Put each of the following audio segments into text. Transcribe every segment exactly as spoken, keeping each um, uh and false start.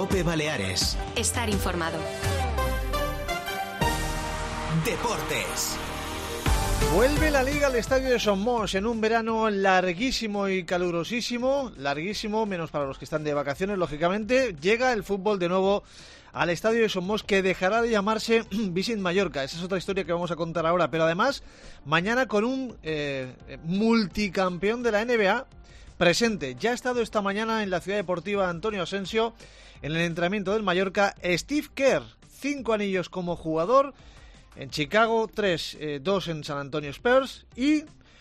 COPE Baleares. Estar informado. Deportes. Vuelve la Liga al estadio de Somos en un verano larguísimo y calurosísimo, larguísimo, menos para los que están de vacaciones, lógicamente. Llega el fútbol de nuevo al estadio de Somos, que dejará de llamarse Visit Mallorca. Esa es otra historia que vamos a contar ahora, pero además, mañana con un eh, multicampeón de la N B A presente. Ya ha estado esta mañana en la ciudad deportiva Antonio Asensio, en el entrenamiento del Mallorca, Steve Kerr. Cinco anillos como jugador en Chicago, tres, eh, dos en San Antonio Spurs y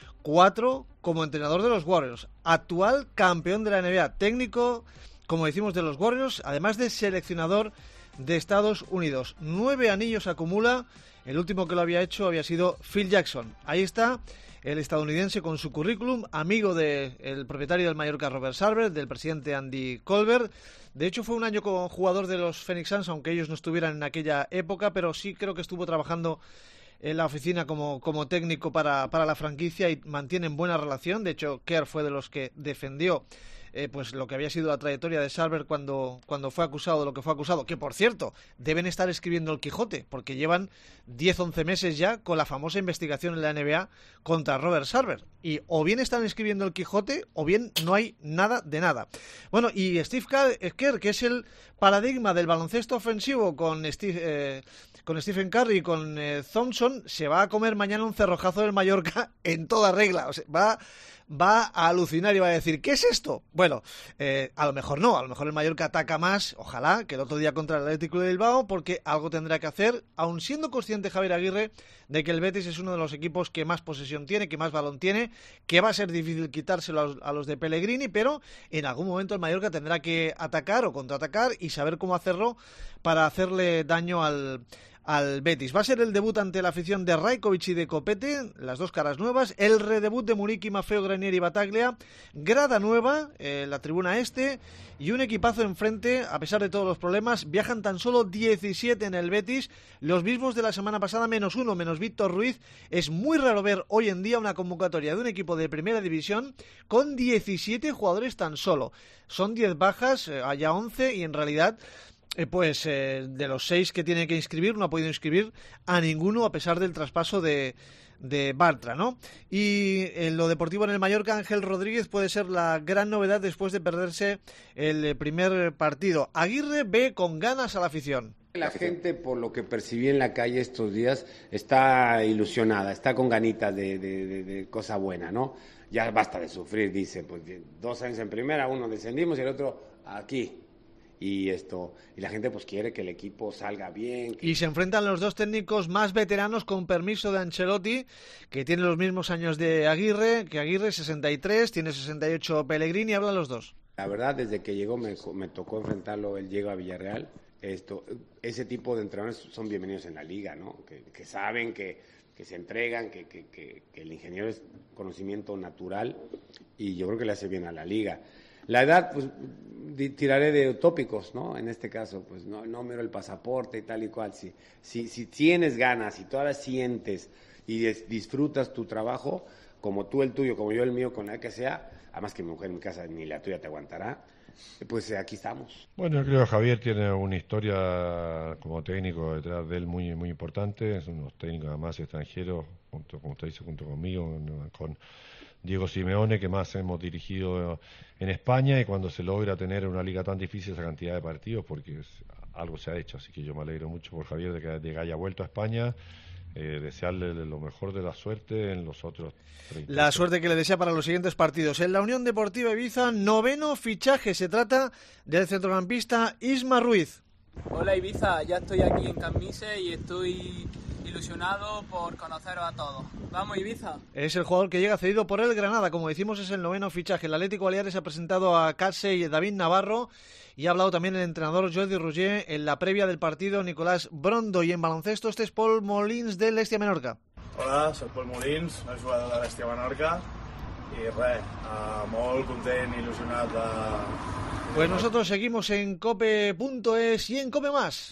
cuatro como entrenador de los Warriors. Actual campeón de la N B A, técnico, como decimos, de los Warriors, además de seleccionador de Estados Unidos. Nueve anillos acumula, el último que lo había hecho había sido Phil Jackson. Ahí está el estadounidense con su currículum, amigo del propietario del Mallorca, Robert Sarver, del presidente Andy Colbert. De hecho, fue un año como jugador de los Phoenix Suns, aunque ellos no estuvieran en aquella época, pero sí creo que estuvo trabajando en la oficina como, como técnico para, para la franquicia y mantienen buena relación. De hecho, Kerr fue de los que defendió eh, pues lo que había sido la trayectoria de Sarver cuando, cuando fue acusado de lo que fue acusado, que por cierto, deben estar escribiendo el Quijote, porque llevan diez once meses ya con la famosa investigación en la N B A contra Robert Sarver, y o bien están escribiendo el Quijote o bien no hay nada de nada. Bueno, y Steve Kerr, que es el paradigma del baloncesto ofensivo con Steve, eh, con Stephen Curry y con eh, Thompson, se va a comer mañana un cerrojazo del Mallorca en toda regla. O sea, va va a alucinar y va a decir, ¿qué es esto? Bueno, eh, a lo mejor no, a lo mejor el Mallorca ataca más, ojalá, que el otro día contra el Atlético de Bilbao, porque algo tendrá que hacer, aun siendo consciente Javier Aguirre de que el Betis es uno de los equipos que más posesión tiene, que más balón tiene, que va a ser difícil quitárselo a los, a los de Pellegrini, pero en algún momento el Mallorca tendrá que atacar o contraatacar y saber cómo hacerlo para hacerle daño al... al Betis. Va a ser el debut ante la afición de Rajkovic y de Copete, las dos caras nuevas, el redebut de Muriqui, Maffeo, Granier y Bataglia, grada nueva, eh, la tribuna este, y un equipazo enfrente, a pesar de todos los problemas. Viajan tan solo diecisiete en el Betis, los mismos de la semana pasada, menos uno, menos Víctor Ruiz. Es muy raro ver hoy en día una convocatoria de un equipo de primera división con diecisiete jugadores tan solo. Son diez bajas, eh, allá once, y en realidad Eh, pues eh, de los seis que tiene que inscribir, no ha podido inscribir a ninguno a pesar del traspaso de, de Bartra, ¿no? Y en lo deportivo en el Mallorca, Ángel Rodríguez puede ser la gran novedad después de perderse el primer partido. Aguirre ve con ganas a la afición. La gente, por lo que percibí en la calle estos días, está ilusionada, está con ganitas de, de, de, de cosa buena, ¿no? Ya basta de sufrir, dice, pues dos años en primera, uno descendimos y el otro aquí. Y esto y la gente pues quiere que el equipo salga bien. Que... Y se enfrentan los dos técnicos más veteranos, con permiso de Ancelotti, que tiene los mismos años de Aguirre, que Aguirre sesenta y tres, tiene sesenta y ocho Pellegrini, hablan los dos. La verdad, desde que llegó me, me tocó enfrentarlo, él llega a Villarreal. Esto, ese tipo de entrenadores son bienvenidos en la liga, ¿no? Que, que saben, que, que se entregan, que, que, que, que el ingeniero es conocimiento natural y yo creo que le hace bien a la liga. La edad, pues tiraré de utópicos, ¿no? En este caso, pues no, no miro el pasaporte y tal y cual. Si, si, si tienes ganas, si todavía sientes y des, disfrutas tu trabajo, como tú el tuyo, como yo el mío, con la que sea, además que mi mujer en mi casa ni la tuya te aguantará, pues eh, aquí estamos. Bueno, yo creo que Javier tiene una historia como técnico detrás de él muy muy importante. Es uno de los técnicos más extranjeros, junto, como usted dice, junto conmigo, con Diego Simeone, que más hemos dirigido en España, y cuando se logra tener una liga tan difícil esa cantidad de partidos, porque es, algo se ha hecho, así que yo me alegro mucho por Javier de que, de que haya vuelto a España, eh, desearle lo mejor de la suerte en los otros treinta. La suerte que le desea para los siguientes partidos. En la Unión Deportiva Ibiza, noveno fichaje, se trata del centrocampista Isma Ruiz. Hola Ibiza, ya estoy aquí en Camise y estoy ilusionado por conoceros a todos. ¡Vamos Ibiza! Es el jugador que llega cedido por el Granada, como decimos, es el noveno fichaje. El Atlético Baleares ha presentado a Casey y David Navarro, y ha hablado también el entrenador Jordi Roger en la previa del partido, Nicolás Brondo. Y en baloncesto, este es Pol Molins del Lèstia Menorca. Hola, soc Pol Molins, el jugador de Lèstia Menorca, i res, uh, molt content, il·lusionat de... Pues nosotros seguimos en cope punto es y en Cope Más.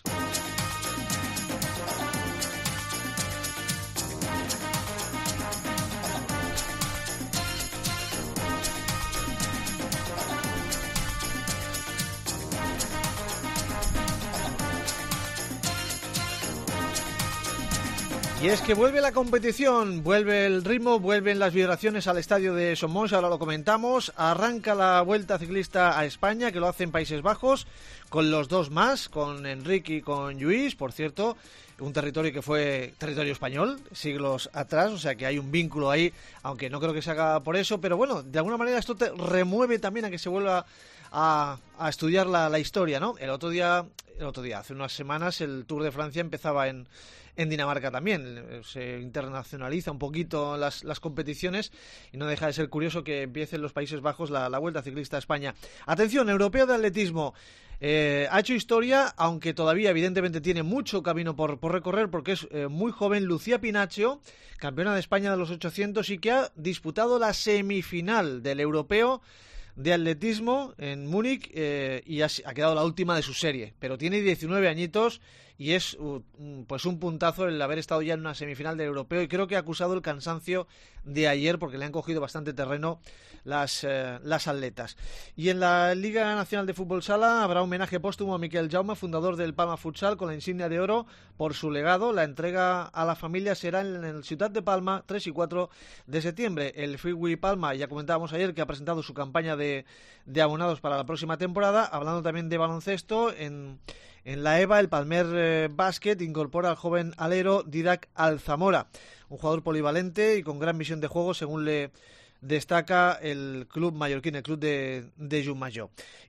Y es que vuelve la competición, vuelve el ritmo, vuelven las vibraciones al estadio de Somos, ahora lo comentamos. Arranca la Vuelta Ciclista a España, que lo hace en Países Bajos, con los dos más, con Enrique y con Lluís, por cierto, un territorio que fue territorio español siglos atrás, o sea que hay un vínculo ahí, aunque no creo que se haga por eso, pero bueno, de alguna manera esto te remueve también a que se vuelva a, a estudiar la, la historia, ¿no? El otro día, el otro día, hace unas semanas, el Tour de Francia empezaba en... En Dinamarca también se internacionaliza un poquito las, las competiciones y no deja de ser curioso que empiece en los Países Bajos la, la Vuelta Ciclista a España. Atención, europeo de atletismo. Eh, ha hecho historia, aunque todavía evidentemente tiene mucho camino por, por recorrer, porque es eh, muy joven. Lucía Pinacho, campeona de España de los ochocientos y que ha disputado la semifinal del europeo de atletismo en Múnich eh, y ha, ha quedado la última de su serie, pero tiene diecinueve añitos y es uh, pues un puntazo el haber estado ya en una semifinal del europeo, y creo que ha acusado el cansancio de ayer porque le han cogido bastante terreno las, eh, las atletas. Y en la Liga Nacional de Fútbol Sala habrá homenaje póstumo a Miquel Jaume, fundador del Palma Futsal, con la insignia de oro por su legado. La entrega a la familia será en el Ciutat de Palma tres y cuatro de septiembre. El Freeway Palma, ya comentábamos ayer que ha presentado su campaña de, de abonados para la próxima temporada. Hablando también de baloncesto, en En la EVA, el Palmer eh, Basket incorpora al joven alero Didac Alzamora, un jugador polivalente y con gran visión de juego, según le destaca el club mallorquín, el club de, de Llucmajor.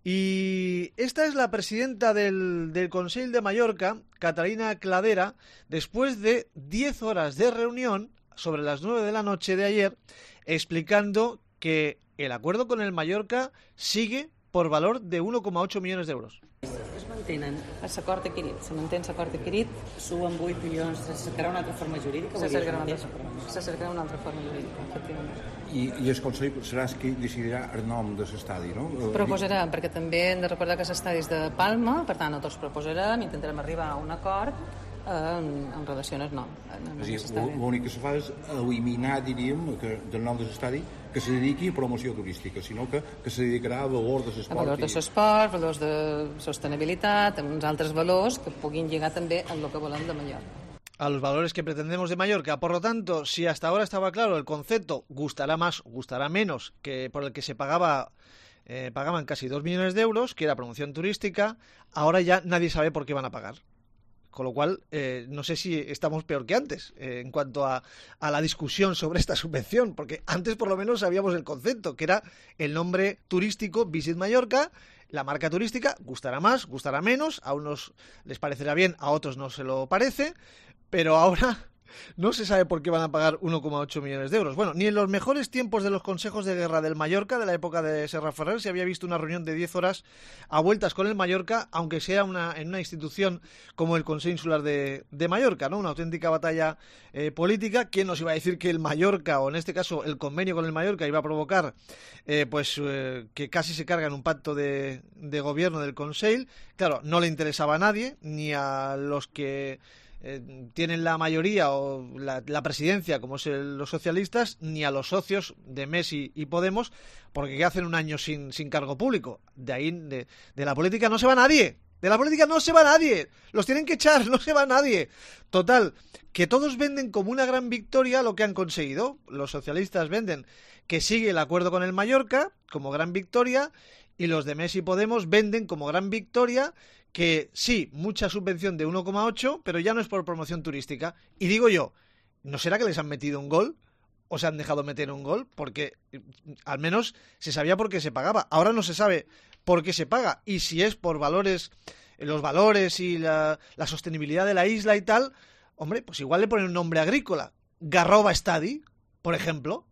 Y esta es la presidenta del, del Consell de Mallorca, Catalina Cladera, después de diez horas de reunión sobre las nueve de la noche de ayer, explicando que el acuerdo con el Mallorca sigue por valor de uno coma ocho millones de euros. Es mantenen l'acord adquirit, se mantén l'acord adquirit, suben vuit milions, se cercarà una altra forma jurídica? Se cercarà una altra, se cercarà una altra forma jurídica, efectivament. I, i el Consell serà qui decidirà el nom de l'estadi, no? Proposarà, perquè també hem de recordar que l'estadi és de Palma, per tant, nosaltres proposarem, intentarem arribar a un acord en, en relació al nom. És a dir, l'únic que se fa és eliminar, diríem, que, del nom de l'estadi, que se dediqui a promoció turística, sinó que, que se dedicarà a valor de l'esport. A valors de l'esport, valors de sostenibilitat, amb uns altres valors que puguin lligar també amb el que volem de Mallorca. A los valores que pretendemos de Mallorca. Por lo tanto, si hasta ahora estaba claro el concepto, gustará más, gustará menos, que por el que se pagaba eh, pagaban casi dos millones de euros, que era promoción turística, ahora ya nadie sabe por qué van a pagar. Con lo cual, eh, no sé si estamos peor que antes eh, en cuanto a, a la discusión sobre esta subvención, porque antes por lo menos sabíamos el concepto, que era el nombre turístico Visit Mallorca, la marca turística, gustará más, gustará menos, a unos les parecerá bien, a otros no se lo parece, pero ahora no se sabe por qué van a pagar uno coma ocho millones de euros. Bueno, ni en los mejores tiempos de los consejos de guerra del Mallorca, de la época de Serra Ferrer, se había visto una reunión de diez horas a vueltas con el Mallorca, aunque sea una, en una institución como el Consell Insular de, de Mallorca, ¿no? Una auténtica batalla eh, política. ¿Quién nos iba a decir que el Mallorca, o en este caso el convenio con el Mallorca, iba a provocar eh, pues eh, que casi se carga en un pacto de, de gobierno del Consell? Claro, no le interesaba a nadie, ni a los que Eh, tienen la mayoría o la, la presidencia, como es el, los socialistas, ni a los socios de Messi y Podemos, porque ¿qué hacen un año sin, sin cargo público? De ahí, de, de la política no se va nadie. De la política no se va nadie. Los tienen que echar, no se va nadie. Total, que todos venden como una gran victoria lo que han conseguido. Los socialistas venden que sigue el acuerdo con el Mallorca como gran victoria, y los de Messi y Podemos venden como gran victoria que sí, mucha subvención de uno coma ocho, pero ya no es por promoción turística. Y digo yo, ¿no será que les han metido un gol? ¿O se han dejado meter un gol? Porque al menos se sabía por qué se pagaba. Ahora no se sabe por qué se paga. Y si es por valores, los valores y la, la sostenibilidad de la isla y tal, hombre, pues igual le ponen un nombre agrícola. Garrova Estadi, por ejemplo.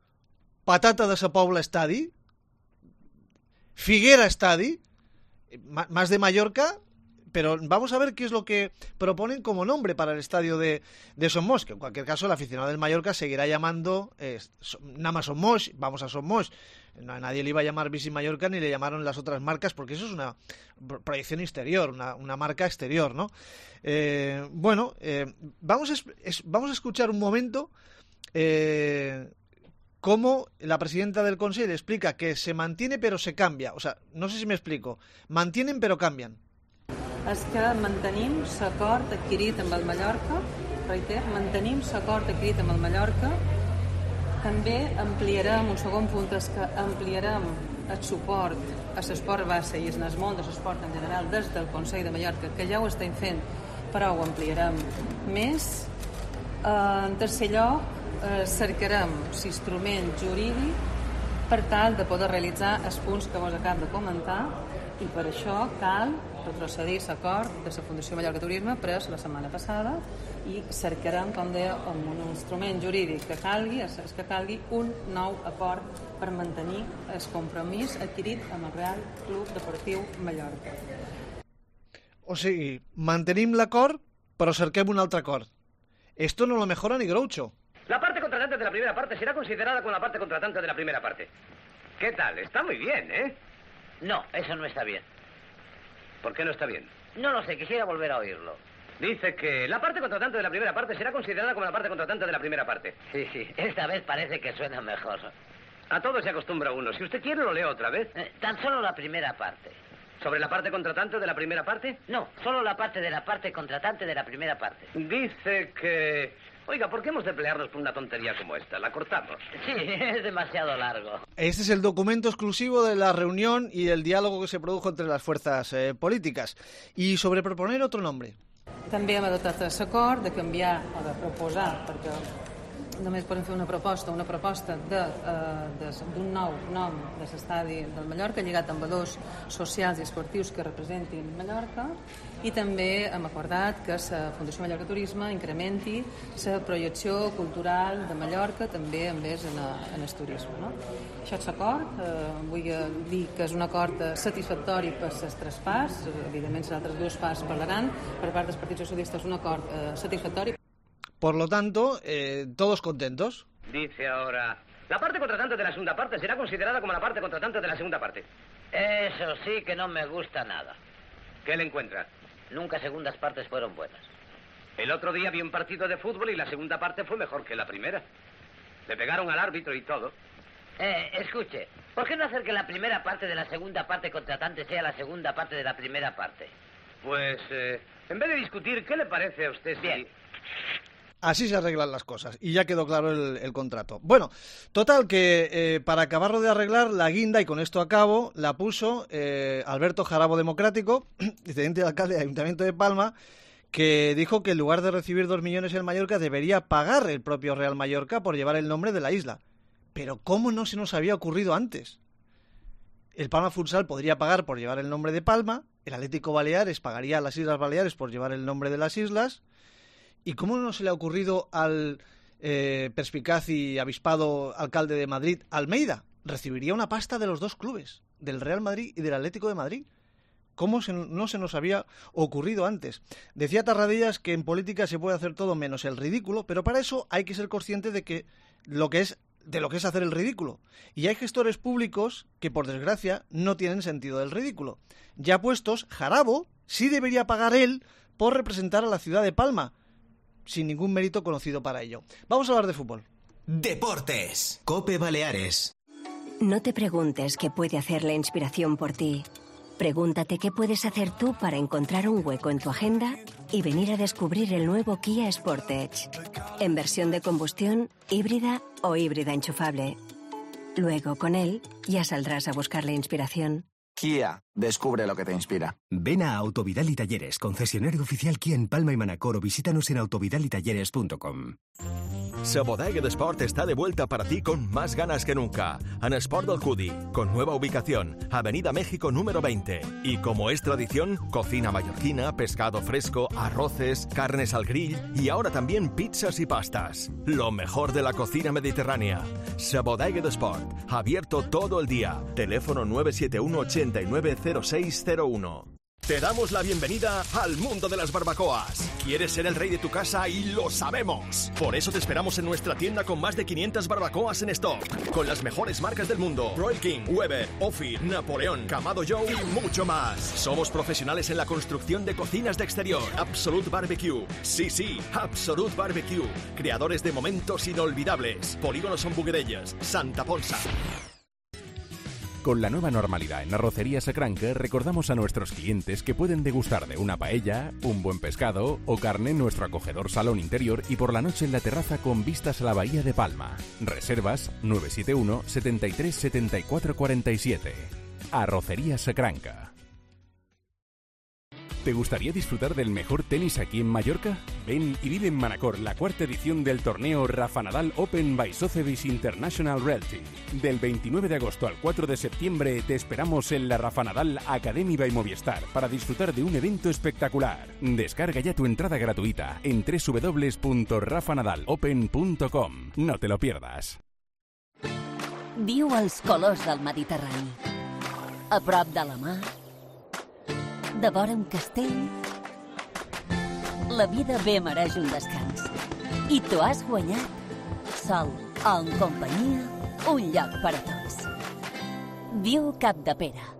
Patata de Sa Pobla Estadi. Figuera Estadi. Más de Mallorca, pero vamos a ver qué es lo que proponen como nombre para el estadio de, de Somos, que en cualquier caso el aficionado del Mallorca seguirá llamando eh, nada más Somos, vamos a Somos. A nadie le iba a llamar Visit Mallorca ni le llamaron las otras marcas, porque eso es una proyección exterior, una, una marca exterior, ¿no? Eh, bueno, eh, vamos, a, es, vamos a escuchar un momento eh, cómo la presidenta del Consell explica que se mantiene pero se cambia. O sea, no sé si me explico. Mantienen pero cambian. És que mantenim l'acord adquirit amb el Mallorca reiter, mantenim l'acord adquirit amb el Mallorca. També ampliarem, un segon punt és que ampliarem el suport a l'esport base i al món de l'esport en general des del Consell de Mallorca, que ja ho estem fent, però ho ampliarem més. En tercer lloc, cercarem l'instrument jurídic per tal de poder realitzar els punts que vos acabo de comentar, i per això cal retrocedir l'acord de la Fundació Mallorca Turisme pres la setmana passada i cercarem, com deia, amb un instrument jurídic que calgui, és que calgui un nou acord per mantenir el compromís adquirit amb el Real Club Deportiu Mallorca. O sigui, mantenim l'acord, però cerquem un altre acord. Esto no lo mejora ni Groucho. La parte contratante de la primera parte será considerada como la parte contratante de la primera parte. ¿Qué tal? Está muy bien, ¿eh? No, eso no está bien. ¿Por qué no está bien? No lo sé, quisiera volver a oírlo. Dice que la parte contratante de la primera parte será considerada como la parte contratante de la primera parte. Sí, sí, esta vez parece que suena mejor. A todo se acostumbra uno. Si usted quiere, lo leo otra vez. Eh, tan solo la primera parte. ¿Sobre la parte contratante de la primera parte? No, solo la parte de la parte contratante de la primera parte. Dice que... Oiga, ¿por qué hemos de pelearnos por una tontería como esta? ¿La cortamos? Sí, es demasiado largo. Este es el documento exclusivo de la reunión y el diálogo que se produjo entre las fuerzas eh, políticas. Y sobre proponer otro nombre. També hem adoptat l'acord de canviar o de proposar, perquè només podem fer una proposta, una proposta d'un nou nom de l'estadi del Mallorca lligat amb valors socials i esportius que representin Mallorca, i també hem acordat que la Fundació Mallorca Turisme incrementi la projecció cultural de Mallorca també en vez en, en el turisme. No? Això és l'acord. Eh, vull dir que és un acord satisfactori per les tres parts. Evidentment, les altres dues parts parlaran. Per part dels partits socialistes, un acord eh, satisfactori. Por lo tanto, eh, todos contentos. Dice ahora, la parte contratante de la segunda parte será considerada como la parte contratante de la segunda parte. Eso sí que no me gusta nada. ¿Qué le encuentra? Nunca segundas partes fueron buenas. El otro día vi un partido de fútbol y la segunda parte fue mejor que la primera. Le pegaron al árbitro y todo. Eh, escuche, ¿por qué no hacer que la primera parte de la segunda parte contratante sea la segunda parte de la primera parte? Pues, eh, en vez de discutir, ¿qué le parece a usted si... Bien. Así se arreglan las cosas, y ya quedó claro el, el contrato. Bueno, total, que eh, para acabarlo de arreglar, la guinda, y con esto acabo, la puso eh, Alberto Jarabo Democrático, teniente de alcalde del Ayuntamiento de Palma, que dijo que en lugar de recibir dos millones en Mallorca, debería pagar el propio Real Mallorca por llevar el nombre de la isla. Pero ¿cómo no se nos había ocurrido antes? El Palma Futsal podría pagar por llevar el nombre de Palma, el Atlético Baleares pagaría a las Islas Baleares por llevar el nombre de las islas. ¿Y cómo no se le ha ocurrido al eh, perspicaz y avispado alcalde de Madrid, Almeida? Recibiría una pasta de los dos clubes, del Real Madrid y del Atlético de Madrid. ¿Cómo se, no se nos había ocurrido antes? Decía Tarradellas que en política se puede hacer todo menos el ridículo, pero para eso hay que ser consciente de que lo que es de lo que es hacer el ridículo. Y hay gestores públicos que, por desgracia, no tienen sentido del ridículo. Ya puestos, Jarabo sí debería pagar él por representar a la ciudad de Palma, sin ningún mérito conocido para ello. Vamos a hablar de fútbol. Deportes. COPE Baleares. No te preguntes qué puede hacer la inspiración por ti. Pregúntate qué puedes hacer tú para encontrar un hueco en tu agenda y venir a descubrir el nuevo Kia Sportage. En versión de combustión, híbrida o híbrida enchufable. Luego, con él, ya saldrás a buscar la inspiración. Kia, descubre lo que te inspira. Ven a Autovidal y Talleres, concesionario oficial Kia en Palma y Manacor, o visítanos en autovidal y talleres punto com. Sa bodega de Sport está de vuelta para ti con más ganas que nunca. En Sport del Cudi, con nueva ubicación, Avenida México número veinte. Y como es tradición, cocina mallorquina, pescado fresco, arroces, carnes al grill y ahora también pizzas y pastas. Lo mejor de la cocina mediterránea. Sa bodega de Sport, abierto todo el día. Teléfono nueve siete uno, ochenta y nueve, cero seis cero uno. Te damos la bienvenida al mundo de las barbacoas. ¿Quieres ser el rey de tu casa? Y lo sabemos. Por eso te esperamos en nuestra tienda con más de quinientas barbacoas en stock, con las mejores marcas del mundo: Royal King, Weber, Ophir, Napoleón, Kamado Joe y mucho más. Somos profesionales en la construcción de cocinas de exterior. Absolute Barbecue. Sí, sí, Absolute Barbecue. Creadores de momentos inolvidables. Polígono Son Buguerelles, Santa Ponsa. Con la nueva normalidad en Arrocería Sacranca, recordamos a nuestros clientes que pueden degustar de una paella, un buen pescado o carne en nuestro acogedor salón interior y por la noche en la terraza con vistas a la bahía de Palma. Reservas nueve siete uno, setenta y tres, setenta y cuatro cuarenta y siete. Arrocería Sacranca. ¿Te gustaría disfrutar del mejor tenis aquí en Mallorca? Ven y vive en Manacor la cuarta edición del torneo Rafa Nadal Open by Sotheby's International Realty. Del veintinueve de agosto al cuatro de septiembre te esperamos en la Rafa Nadal Academy by Movistar para disfrutar de un evento espectacular. Descarga ya tu entrada gratuita en doble u doble u doble u punto rafa nadal open punto com. No te lo pierdas. Viu els colors del Mediterrani. A prop de la mar, de vora un castell. La vida bé mereix un descans. I t'ho has guanyat. Sol o en companyia, un lloc per a tots. Viu Capdepera.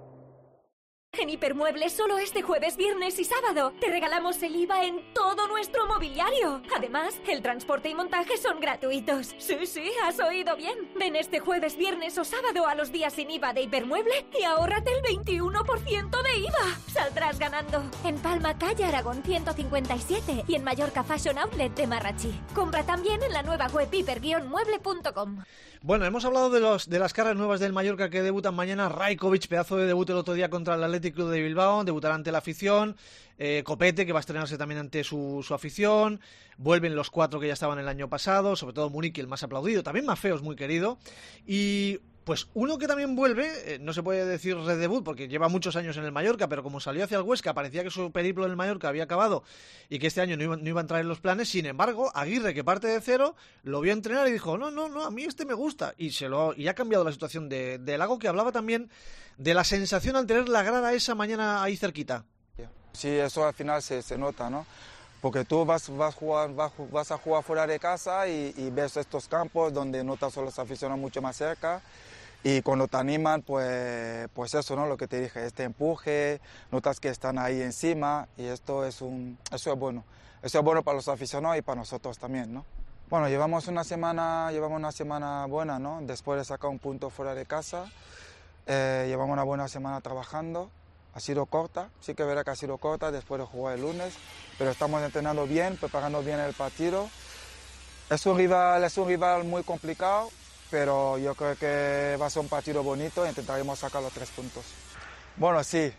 En Hipermuebles solo este jueves, viernes y sábado te regalamos el I V A en todo nuestro mobiliario. Además, el transporte y montaje son gratuitos. Sí, sí, has oído bien. Ven este jueves, viernes o sábado a los días sin I V A de Hipermueble y ahórrate el veintiuno por ciento de I V A. Saldrás ganando. En Palma, calle Aragón ciento cincuenta y siete y en Mallorca Fashion Outlet de Marrachí. Compra también en la nueva web hiper guion mueble punto com. Bueno, hemos hablado de los de las caras nuevas del Mallorca que debutan mañana. Rajkovic, pedazo de debut el otro día contra el Athletic Club de Bilbao, debutará ante la afición. Eh, Copete, que va a estrenarse también ante su, su afición. Vuelven los cuatro que ya estaban el año pasado, sobre todo Munique, el más aplaudido, también Maffeo es muy querido. Y pues uno que también vuelve, eh, no se puede decir redebut porque lleva muchos años en el Mallorca, pero como salió hacia el Huesca, parecía que su periplo en el Mallorca había acabado y que este año no iba, no iba a entrar en los planes. Sin embargo, Aguirre, que parte de cero, lo vio entrenar y dijo, no, no, no, a mí este me gusta. Y se lo y ha cambiado la situación de, de Lago, que hablaba también de la sensación al tener la grada esa mañana ahí cerquita. Sí, eso al final se, se nota, ¿no? Porque tú vas, vas, jugar, vas, vas a jugar fuera de casa y, y ves estos campos donde notas a los aficionados mucho más cerca. Y cuando te animan, pues, pues eso, ¿no? Lo que te dije, este empuje, notas que están ahí encima y esto es un, eso es bueno. Eso es bueno para los aficionados y para nosotros también, ¿no? Bueno, llevamos una semana, llevamos una semana buena, ¿no? Después de sacar un punto fuera de casa, eh, llevamos una buena semana trabajando. Ha sido corta, sí que verá que ha sido corta después de jugar el lunes, pero estamos entrenando bien, preparando bien el partido. Es un rival, es un rival muy complicado, pero yo creo que va a ser un partido bonito e intentaremos sacar los tres puntos. Bueno, sí,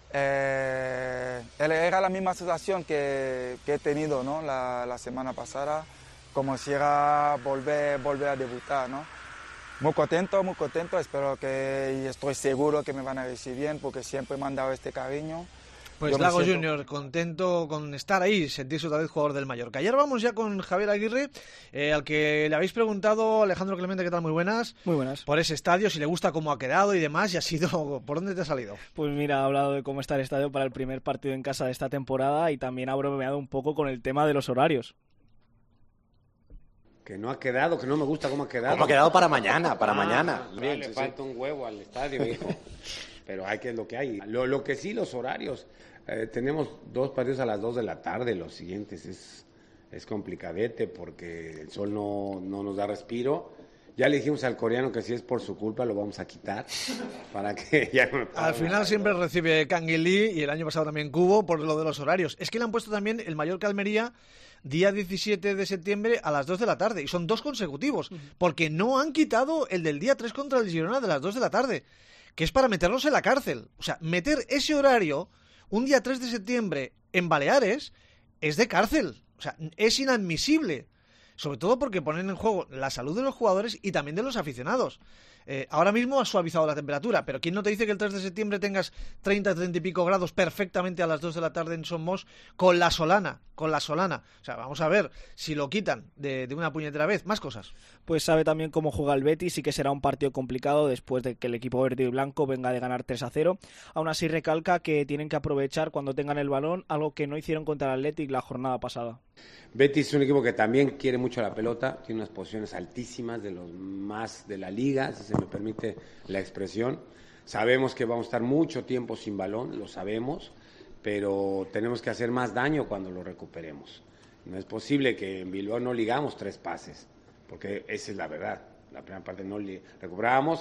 eh, era la misma sensación que, que he tenido, ¿no? la, la semana pasada, como si era volver, volver a debutar, ¿no? Muy contento, muy contento, espero que y estoy seguro que me van a recibir bien porque siempre me han dado este cariño. Pues Lago siento... Junior, contento con estar ahí, sentirse otra vez jugador del Mallorca. Ayer vamos ya con Javier Aguirre, eh, al que le habéis preguntado, Alejandro Clemente, ¿qué tal? Muy buenas. Muy buenas. Por ese estadio, si le gusta cómo ha quedado y demás, y ha sido... ¿Por dónde te ha salido? Pues mira, ha hablado de cómo está el estadio para el primer partido en casa de esta temporada y también ha bromeado un poco con el tema de los horarios. Que no ha quedado, que no me gusta cómo ha quedado. ¿Cómo ha quedado para mañana? Para ah, mañana. No, Bien, le sí, falta sí. un huevo al estadio, hijo. Pero hay que es lo que hay. Lo, lo que sí, los horarios. Eh, tenemos dos partidos a las dos de la tarde. Los siguientes es, es complicadete porque el sol no, no nos da respiro. Ya le dijimos al coreano que si es por su culpa lo vamos a quitar para que ya no me Al final siempre recibe Kangin Lee y el año pasado también Cubo por lo de los horarios. Es que le han puesto también el Mallorca Almería día diecisiete de septiembre a las dos de la tarde y son dos consecutivos porque no han quitado el del día tres contra el Girona de las dos de la tarde, que es para meterlos en la cárcel. O sea, meter ese horario un día tres de septiembre en Baleares es de cárcel. O sea, es inadmisible. Sobre todo porque ponen en juego la salud de los jugadores y también de los aficionados. Eh, ahora mismo ha suavizado la temperatura, pero ¿quién no te dice que el tres de septiembre tengas treinta, treinta y pico grados perfectamente a las dos de la tarde en Somos con la Solana? Con la Solana. O sea, vamos a ver si lo quitan de, de una puñetera vez. Más cosas. Pues sabe también cómo juega el Betis y que será un partido complicado después de que el equipo verde y blanco venga de ganar tres a cero. Aún así recalca que tienen que aprovechar cuando tengan el balón, algo que no hicieron contra el Athletic la jornada pasada. Betis es un equipo que también quiere mucho la pelota, tiene unas posiciones altísimas, de los más de la liga, si se me permite la expresión. Sabemos que vamos a estar mucho tiempo sin balón, lo sabemos, pero tenemos que hacer más daño cuando lo recuperemos. No es posible que en Bilbao no ligamos tres pases, porque esa es la verdad. La primera parte no li- recuperábamos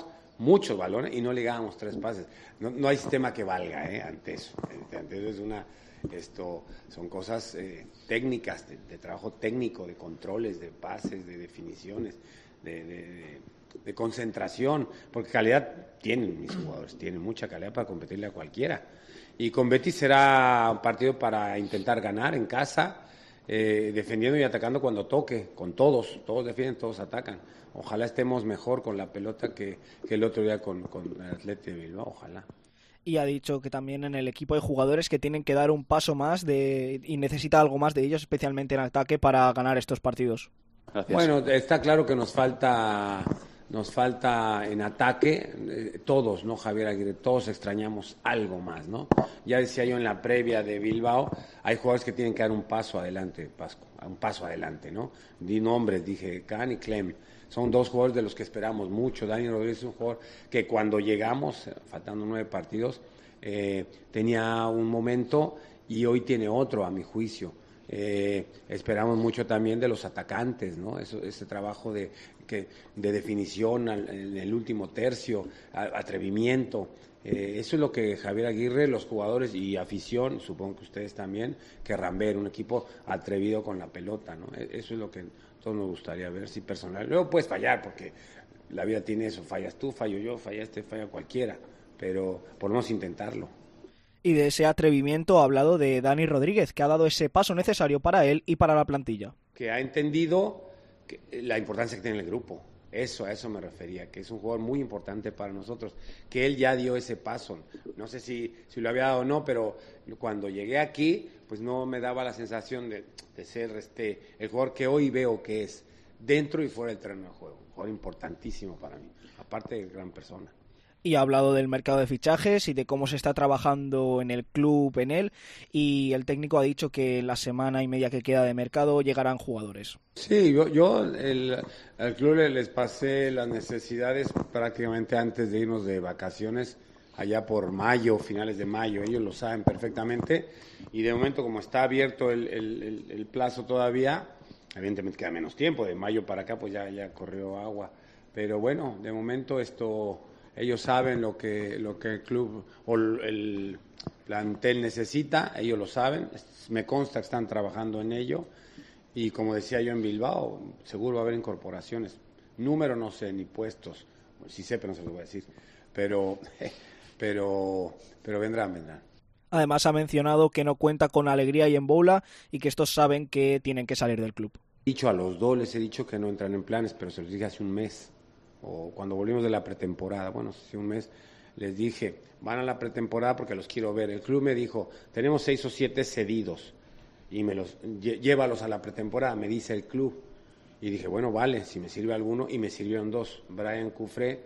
muchos balones y no llegábamos tres pases. No, no hay sistema que valga eh, ante eso. Ante eso es una, esto son cosas eh, técnicas, de, de trabajo técnico, de controles, de pases, de definiciones, de, de, de, de concentración, porque calidad tienen mis jugadores, tienen mucha calidad para competirle a cualquiera. Y con Betis será un partido para intentar ganar en casa, eh, defendiendo y atacando cuando toque, con todos, todos defienden, todos atacan. Ojalá estemos mejor con la pelota que, que el otro día con, con el Athletic de Bilbao, ojalá. Y ha dicho que también en el equipo hay jugadores que tienen que dar un paso más de, y necesita algo más de ellos, especialmente en ataque, para ganar estos partidos. Gracias. Bueno, está claro que nos falta... Nos falta en ataque, eh, todos, ¿no, Javier Aguirre? Todos extrañamos algo más, ¿no? Ya decía yo en la previa de Bilbao, hay jugadores que tienen que dar un paso adelante, Pascu, un paso adelante, ¿no? Di nombres, dije, Can y Clem. Son dos jugadores de los que esperamos mucho. Dani Rodríguez es un jugador que cuando llegamos, faltando nueve partidos, eh, tenía un momento y hoy tiene otro, a mi juicio. Eh, esperamos mucho también de los atacantes, ¿no? Eso, ese trabajo de, que, de definición al, en el último tercio, a, atrevimiento. Eh, eso es lo que Javier Aguirre, los jugadores y afición, supongo que ustedes también, querrán ver, un equipo atrevido con la pelota, ¿no? Eso es lo que todos nos gustaría ver, si personal. Luego puedes fallar, porque la vida tiene eso, fallas tú, fallo yo, falla este, falla cualquiera, pero por lo menos intentarlo. Y de ese atrevimiento ha hablado de Dani Rodríguez, que ha dado ese paso necesario para él y para la plantilla. Que ha entendido que, la importancia que tiene el grupo. Eso, a eso me refería, que es un jugador muy importante para nosotros, que él ya dio ese paso. No sé si, si lo había dado o no, pero cuando llegué aquí, pues no me daba la sensación de, de ser este el jugador que hoy veo que es, dentro y fuera del terreno de juego. Un jugador importantísimo para mí, aparte de gran persona. Y ha hablado del mercado de fichajes y de cómo se está trabajando en el club en él, y el técnico ha dicho que en la semana y media que queda de mercado llegarán jugadores. Sí, yo, yo el, al club les pasé las necesidades prácticamente antes de irnos de vacaciones, allá por mayo, finales de mayo, ellos lo saben perfectamente, y de momento como está abierto el, el, el, el plazo todavía, evidentemente queda menos tiempo, de mayo para acá pues ya, ya corrió agua, pero bueno, de momento esto... Ellos saben lo que lo que el club o el plantel necesita, ellos lo saben, me consta que están trabajando en ello y como decía yo en Bilbao, seguro va a haber incorporaciones, número no sé, ni puestos, si sé pero no se los voy a decir, pero, pero, pero vendrán, vendrán. Además ha mencionado que no cuenta con Alegría y Emboula y que estos saben que tienen que salir del club. He dicho a los dos, les he dicho que no entran en planes, pero se los dije hace un mes. O cuando volvimos de la pretemporada, bueno, hace un mes, les dije, van a la pretemporada porque los quiero ver. El club me dijo, tenemos seis o siete cedidos y me los llévalos a la pretemporada, me dice el club. Y dije, bueno, vale, si me sirve alguno, y me sirvieron dos, Brian Cufré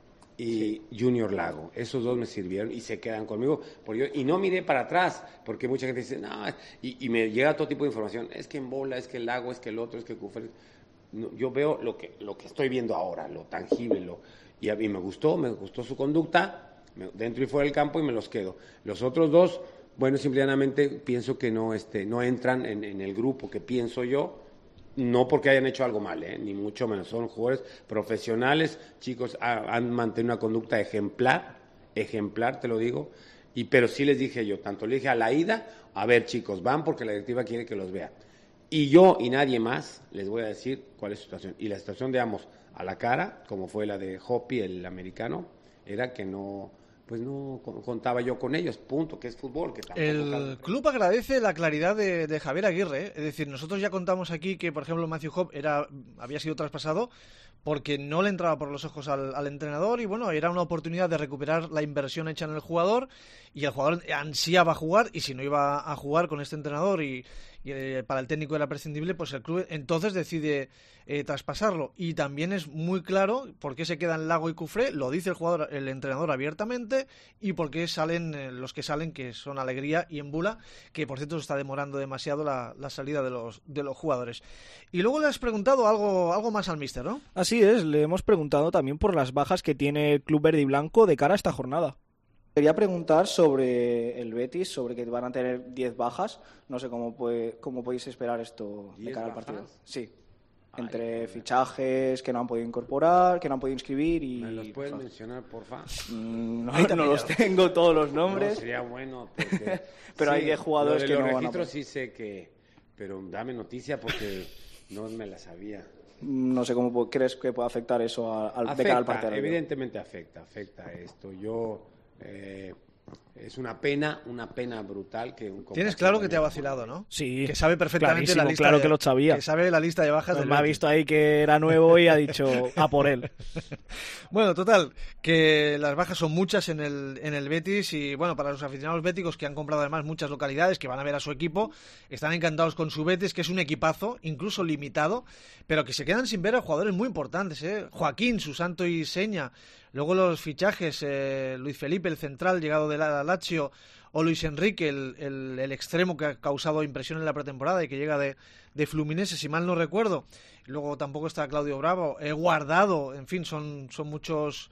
y sí. Junior Lago. Esos dos me sirvieron y se quedan conmigo. Porque yo, y no miré para atrás, porque mucha gente dice, no, y, y me llega todo tipo de información, es que en bola, es que el Lago, es que el otro, es que Cufré... No, yo veo lo que lo que estoy viendo ahora, lo tangible, lo, y a mí me gustó, me gustó su conducta, me, dentro y fuera del campo, y me los quedo. Los otros dos, bueno, simplemente pienso que no este no entran en, en el grupo que pienso yo, no porque hayan hecho algo mal, ¿eh? Ni mucho menos, son jugadores profesionales, chicos, ha, han mantenido una conducta ejemplar, ejemplar, te lo digo, y pero sí les dije yo, tanto le dije a la ida, a ver chicos, van porque la directiva quiere que los vea. Y yo y nadie más les voy a decir cuál es su situación. Y la situación de ambos a la cara, como fue la de Hopi, el americano, era que no, pues no contaba yo con ellos, punto, que es fútbol. Que tampoco el cabe. Club agradece la claridad de, de Javier Aguirre, ¿eh? Es decir, nosotros ya contamos aquí que, por ejemplo, Matthew Hope era, había sido traspasado porque no le entraba por los ojos al, al entrenador y bueno, era una oportunidad de recuperar la inversión hecha en el jugador y el jugador ansiaba jugar y si no iba a jugar con este entrenador y, y eh, para el técnico era prescindible, pues el club entonces decide eh, traspasarlo y también es muy claro por qué se quedan Lago y Cufré, lo dice el jugador, el entrenador abiertamente y por qué salen eh, los que salen, que son Alegría y Embula, que por cierto se está demorando demasiado la, la salida de los, de los jugadores. Y luego le has preguntado algo, algo más al míster, ¿no? Así es, le hemos preguntado también por las bajas que tiene el club verde y blanco de cara a esta jornada. Quería preguntar sobre el Betis, sobre que van a tener diez bajas. No sé cómo, puede, cómo podéis esperar esto de cara al partido. Sí. entre fichajes que no han podido incorporar, que no han podido inscribir y... ¿Me los puedes pues, mencionar, porfa? No, no los tengo todos los nombres. No, sería bueno, porque... pero sí, hay de jugadores de que los no van a... registros sí sé que... Pero dame noticia porque no me la sabía. No sé cómo crees que puede afectar eso al, afecta, de cara al partido. Evidentemente afecta, afecta esto. Yo... Eh, es una pena, una pena brutal que un Tienes claro que te ha vacilado, ¿no? Sí. Que sabe perfectamente la lista. Claro de, que lo sabía. Que sabe la lista de bajas. Pues me ha visto ahí que era nuevo y ha dicho a por él. Bueno, total, que las bajas son muchas en el, en el Betis y bueno, para los aficionados béticos que han comprado además muchas localidades, que van a ver a su equipo, están encantados con su Betis, que es un equipazo, incluso limitado, pero que se quedan sin ver a jugadores muy importantes, ¿eh? Joaquín, Susanto y Seña. Luego los fichajes, eh, Luis Felipe, el central llegado de la Lazio, o Luis Enrique, el, el, el extremo que ha causado impresión en la pretemporada y que llega de, de Fluminense, si mal no recuerdo. Luego tampoco está Claudio Bravo, he Guardado, en fin, son, son muchos...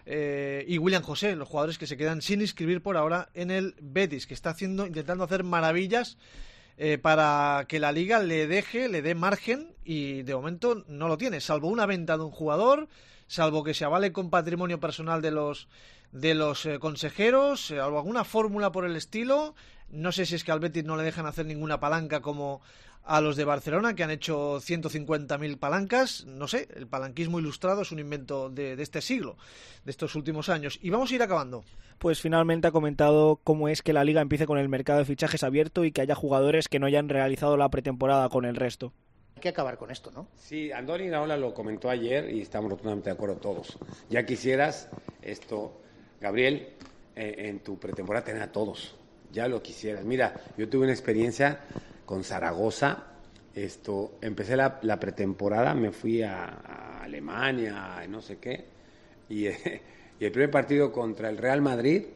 Eh, y William José, los jugadores que se quedan sin inscribir por ahora en el Betis, que está haciendo, intentando hacer maravillas eh, para que la Liga le deje, le dé margen, y de momento no lo tiene, salvo una venta de un jugador, salvo que se avale con patrimonio personal de los de los eh, consejeros, eh, o alguna fórmula por el estilo. No sé si es que al Betis no le dejan hacer ninguna palanca como a los de Barcelona, que han hecho ciento cincuenta mil palancas. No sé, el palanquismo ilustrado es un invento de, de este siglo, de estos últimos años. Y vamos a ir acabando. Pues finalmente ha comentado cómo es que la Liga empiece con el mercado de fichajes abierto y que haya jugadores que no hayan realizado la pretemporada con el resto. Hay que acabar con esto, ¿no? Sí, Andoni Iraola lo comentó ayer y estamos rotundamente de acuerdo todos. Ya quisieras esto, Gabriel, eh, en tu pretemporada tener a todos. Ya lo quisieras. Mira, yo tuve una experiencia con Zaragoza. Esto, empecé la, la pretemporada, me fui a, a Alemania, a no sé qué, y, eh, y el primer partido contra el Real Madrid,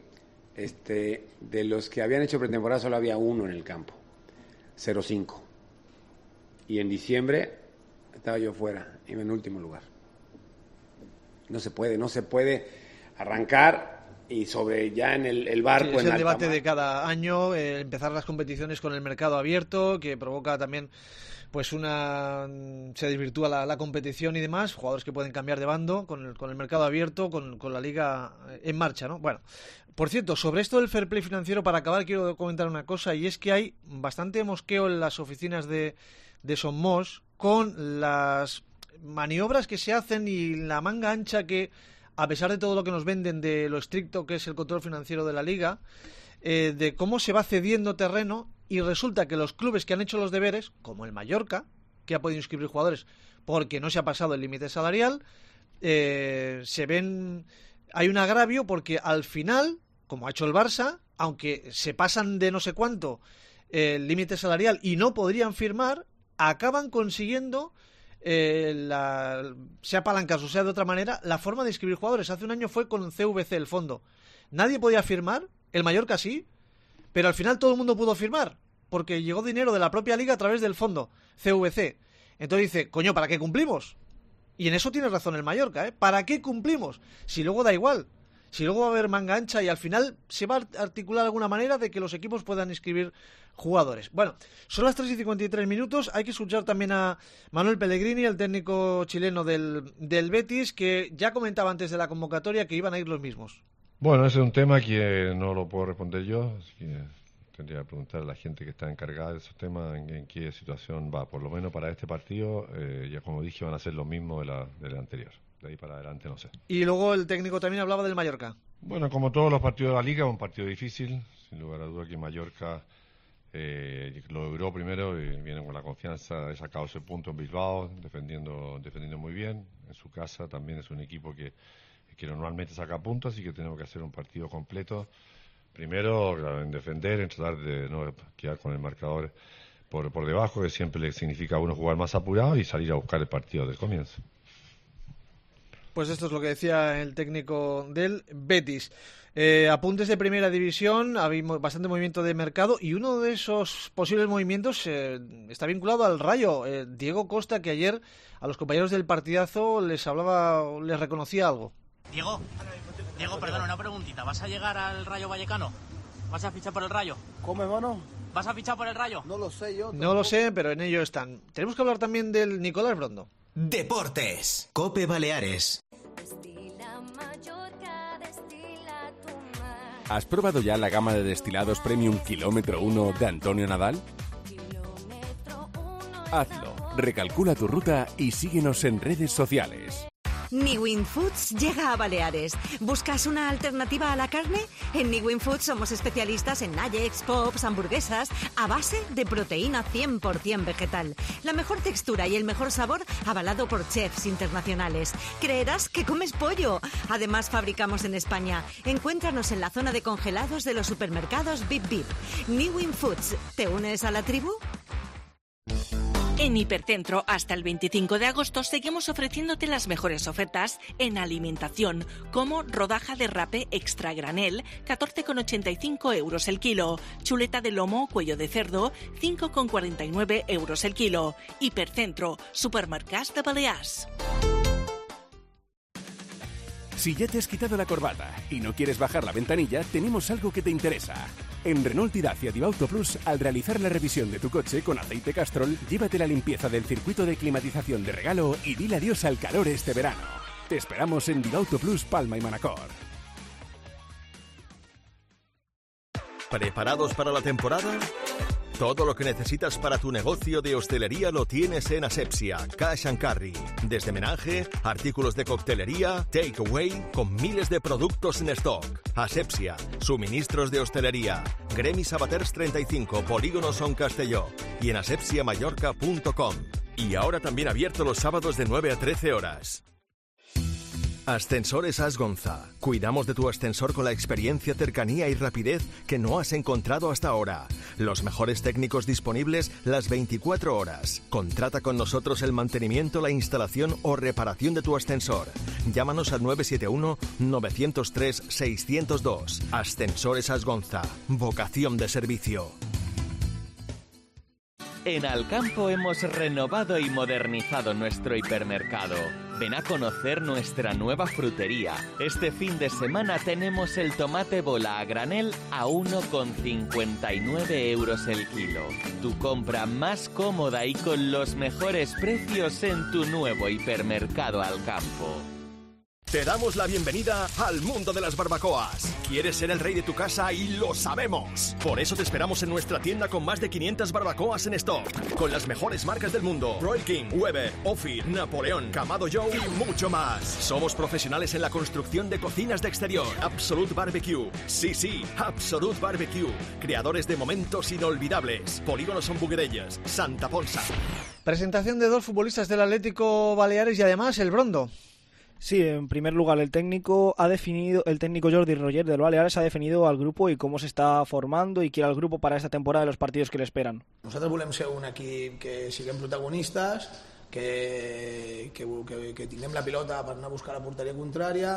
este, de los que habían hecho pretemporada solo había uno en el campo, cero cinco. Y en diciembre estaba yo fuera, iba en último lugar. No se puede, no se puede arrancar y sobre ya en el, el barco. Sí, es en el debate mar. de cada año, eh, empezar las competiciones con el mercado abierto, que provoca también pues una se desvirtúa la, la competición y demás, jugadores que pueden cambiar de bando con el, con el mercado abierto, con, con la liga en marcha, ¿no? Bueno, por cierto, sobre esto del fair play financiero, para acabar quiero comentar una cosa, y es que hay bastante mosqueo en las oficinas de de Somos con las maniobras que se hacen y la manga ancha que, a pesar de todo lo que nos venden de lo estricto que es el control financiero de la Liga, eh, de cómo se va cediendo terreno, y resulta que los clubes que han hecho los deberes, como el Mallorca, que ha podido inscribir jugadores porque no se ha pasado el límite salarial, eh, se ven... hay un agravio porque al final, como ha hecho el Barça, aunque se pasan de no sé cuánto el límite salarial y no podrían firmar, acaban consiguiendo, eh, la, sea palancas o sea de otra manera, la forma de inscribir jugadores. Hace un año fue con C V C, el fondo. Nadie podía firmar, el Mallorca sí, pero al final todo el mundo pudo firmar, porque llegó dinero de la propia liga a través del fondo, C V C. Entonces dice, coño, ¿para qué cumplimos? Y en eso tiene razón el Mallorca, ¿eh? ¿Para qué cumplimos? Si luego da igual. Si luego va a haber manga ancha y al final se va a articular alguna manera de que los equipos puedan inscribir jugadores. Bueno, son las tres y cincuenta y tres minutos. Hay que escuchar también a Manuel Pellegrini, el técnico chileno del, del Betis, que ya comentaba antes de la convocatoria que iban a ir los mismos. Bueno, ese es un tema que no lo puedo responder yo, así que tendría que preguntar a la gente que está encargada de esos temas en, en qué situación va. Por lo menos para este partido, eh, ya como dije, van a ser lo mismo de la, del anterior. De ahí para adelante no sé. Y luego el técnico también hablaba del Mallorca. Bueno, como todos los partidos de la Liga, un partido difícil. Sin lugar a duda que Mallorca eh, lo logró primero y viene con la confianza de sacado ese punto en Bilbao, defendiendo defendiendo muy bien. En su casa también es un equipo que, que normalmente saca puntos, así que tenemos que hacer un partido completo. Primero, claro, en defender, en tratar de no quedar con el marcador por, por debajo, que siempre le significa a uno jugar más apurado y salir a buscar el partido del comienzo. Pues esto es lo que decía el técnico del Betis. Eh, apuntes de primera división, hay bastante movimiento de mercado y uno de esos posibles movimientos eh, está vinculado al Rayo. Eh, Diego Costa, que ayer a los compañeros del partidazo les hablaba, les reconocía algo. Diego, Diego, perdona, una preguntita. ¿Vas a llegar al Rayo Vallecano? ¿Vas a fichar por el Rayo? ¿Cómo, hermano? ¿Vas a fichar por el Rayo? No lo sé yo. No lo sé, pero en ello están. Tenemos que hablar también del Nicolás Brondo. Deportes. COPE Baleares. ¿Has probado ya la gama de destilados Premium Kilómetro uno de Antonio Nadal? Hazlo, recalcula tu ruta y síguenos en redes sociales. Niwin Foods llega a Baleares. ¿Buscas una alternativa a la carne? En Niwin Foods somos especialistas en nuggets, pops, hamburguesas a base de proteína cien por ciento vegetal. La mejor textura y el mejor sabor avalado por chefs internacionales. Creerás que comes pollo. Además fabricamos en España. Encuéntranos en la zona de congelados de los supermercados Bip Bip. Niwin Foods. ¿Te unes a la tribu? En Hipercentro, hasta el veinticinco de agosto, seguimos ofreciéndote las mejores ofertas en alimentación, como rodaja de rape extra granel, catorce con ochenta y cinco euros el kilo, chuleta de lomo o cuello de cerdo, cinco con cuarenta y nueve euros el kilo. Hipercentro, supermercats de Balears. Si ya te has quitado la corbata y no quieres bajar la ventanilla, tenemos algo que te interesa. En Renault Dacia Divauto Plus, al realizar la revisión de tu coche con aceite Castrol, llévate la limpieza del circuito de climatización de regalo y dile adiós al calor este verano. Te esperamos en Divauto Plus Palma y Manacor. ¿Preparados para la temporada? Todo lo que necesitas para tu negocio de hostelería lo tienes en Asepsia, Cash and Carry. Desde menaje, artículos de coctelería, takeaway, con miles de productos en stock. Asepsia, suministros de hostelería. Gremi Sabaters treinta y cinco, Polígono Son Castelló. Y en asepsia mallorca punto com. Y ahora también abierto los sábados de nueve a trece horas. Ascensores Asgonza. Cuidamos de tu ascensor con la experiencia, cercanía y rapidez que no has encontrado hasta ahora. Los mejores técnicos disponibles las veinticuatro horas. Contrata con nosotros el mantenimiento, la instalación o reparación de tu ascensor. Llámanos al nueve siete uno, nueve cero tres, seis cero dos. Ascensores Asgonza. Vocación de servicio. En Alcampo hemos renovado y modernizado nuestro hipermercado. Ven a conocer nuestra nueva frutería. Este fin de semana tenemos el tomate bola a granel a uno con cincuenta y nueve euros el kilo. Tu compra más cómoda y con los mejores precios en tu nuevo hipermercado Alcampo. Te damos la bienvenida al mundo de las barbacoas. ¿Quieres ser el rey de tu casa? Y lo sabemos. Por eso te esperamos en nuestra tienda con más de quinientas barbacoas en stock. Con las mejores marcas del mundo. Royal King, Weber, Ophir, Napoleón, Kamado Joe y mucho más. Somos profesionales en la construcción de cocinas de exterior. Absolute Barbecue. Sí, sí, Absolute Barbecue. Creadores de momentos inolvidables. Polígono Son Buguerelles, Santa Ponsa. Presentación de dos futbolistas del Atlético Baleares y además el Brondo. Sí, en primer lugar el técnico ha definido, el técnico Jordi Roger del Baleares ha definido al grupo y cómo se está formando y quiere al grupo para esta temporada y los partidos que le esperan. Nosaltres volem ser un equip que siguem protagonistes, que, que, que, que tinguem la pilota per anar a buscar la porteria contrària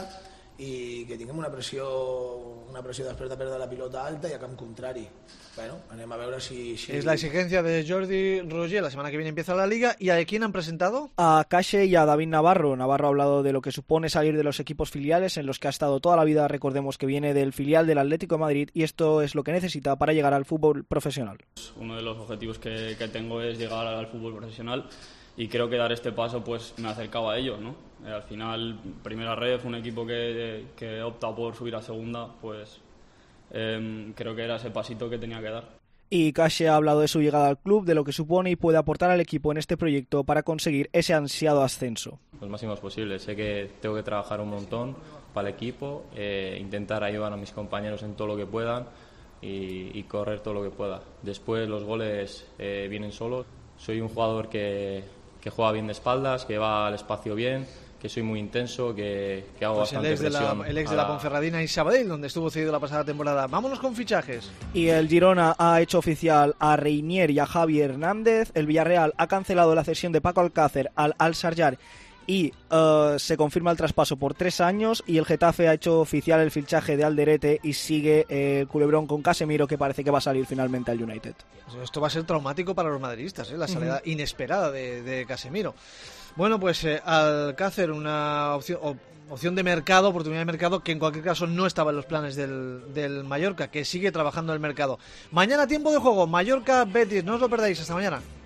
i que tinguem una pressió, una pressió després de perdre la pilota alta i a camp contrari. Bueno, anem a veure si, si... Es la exigencia de Jordi Roger. La semana que viene empieza la Liga. ¿Y a quién han presentado? A Cache y a David Navarro. Navarro ha hablado de lo que supone salir de los equipos filiales en los que ha estado toda la vida. Recordemos que viene del filial del Atlético de Madrid y esto es lo que necesita para llegar al fútbol profesional. Uno de los objetivos que, que tengo es llegar al fútbol profesional y creo que dar este paso pues me acercaba a ello, ¿no? Eh, al final, Primera Red fue un equipo que, que opta por subir a segunda, pues eh, creo que era ese pasito que tenía que dar. Y Cache ha hablado de su llegada al club, de lo que supone y puede aportar al equipo en este proyecto para conseguir ese ansiado ascenso. Los máximos posibles. Sé que tengo que trabajar un montón para el equipo, eh, intentar ayudar a mis compañeros en todo lo que puedan y, y correr todo lo que pueda. Después los goles eh, vienen solos. Soy un jugador que, que juega bien de espaldas, que va al espacio bien, que soy muy intenso, que, que hago pues bastante el ex presión. De la, el ex de la Ponferradina y Sabadell, donde estuvo cedido la pasada temporada. Vámonos con fichajes. Y el Girona ha hecho oficial a Reinier y a Javi Hernández. El Villarreal ha cancelado la cesión de Paco Alcácer al Al-Sharjah y uh, se confirma el traspaso por tres años. Y el Getafe ha hecho oficial el fichaje de Alderete y sigue eh, el culebrón con Casemiro, que parece que va a salir finalmente al United. Esto va a ser traumático para los madridistas, ¿eh? La salida uh-huh. inesperada de, de Casemiro. Bueno, pues eh, Alcácer, una opción, op, opción de mercado, oportunidad de mercado, que en cualquier caso no estaba en los planes del, del Mallorca, que sigue trabajando en el mercado. Mañana tiempo de juego, Mallorca-Betis, no os lo perdáis, hasta mañana.